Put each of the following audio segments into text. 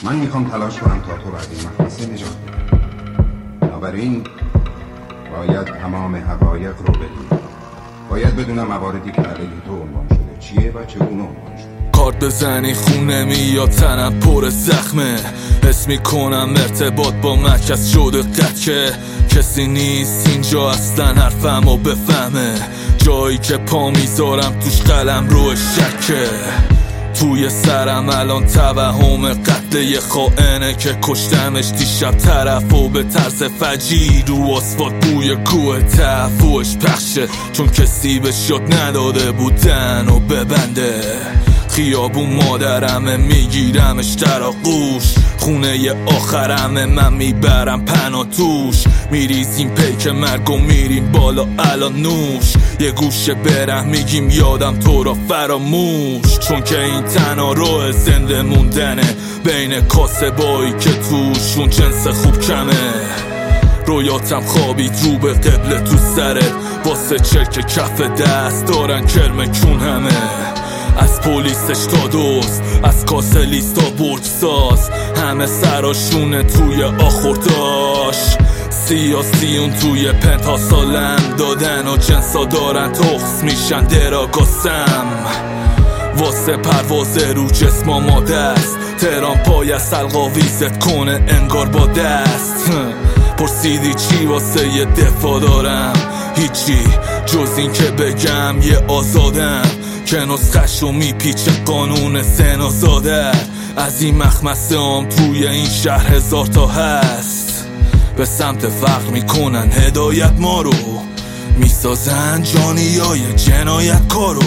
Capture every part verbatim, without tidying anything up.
من میخوام تلاش کنم تا تو رو از این مخمسه نجات بدم. بنابراین باید تمام حقایق رو بدونم. باید بدونم مواردی که علیه تو عنوان شده چیه و چگونه عنوان شده. کارت بزنی خونه میاد تنم پر زخمه. حس میکنم ارتباط با مرکز شده قد که کسی نیست اینجا اصلا حرفمو بفهمه. جایی که پا میذارم توش قلم رو شکه. توی سرم الان توهم قتل یه خائنه که کشتمش دیشب طرفو به طرز فجی. رو آسفالت بوی کوه تفوش پخشه چون کسی بهش یاد نداده بودن و ببنده. خیابون مادرمه میگیرمش در آغوش. خونه ی آخرمه من میبرم پناه توش. میریزیم پیک مرگ و میریم بالا الان نوش. یه گوشه برم میگیم یادم تو را فراموش. چون که این تنها راه زنده موندنه بین کاسبایی که توشون جنس خوب کمه. رویاتم خوابید رو به قبله تو سرت واسه چرک کف دست دارن کرم کون همه. از پولیسش تا دوست از کاسه لیستا برج ساز همه سراشونه توی آخورداش. سیاسیون توی پنتا سالم دادن و جنسا دارن تخص میشن دراگاسم. واسه پرواز رو جسما ما دست تهران پای از سلقاویزت کنه انگار با دست. پرسیدی چی واسه یه دفاع دارم؟ هیچی جز این که بگم یه آزادم که نسخشو میپیچه قانون سنا زاده. از این مخمسه هم توی این شهر هزار تا هست. به سمت فقر میکنن هدایت ما رو میسازن جانیای جنایت کارو.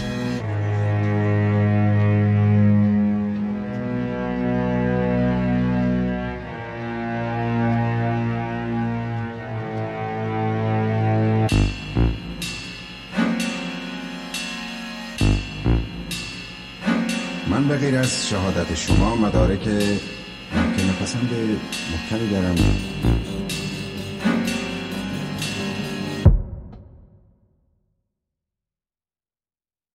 من به غیر از شهادت شما مدارک ممکنه پسند محکمی دارم.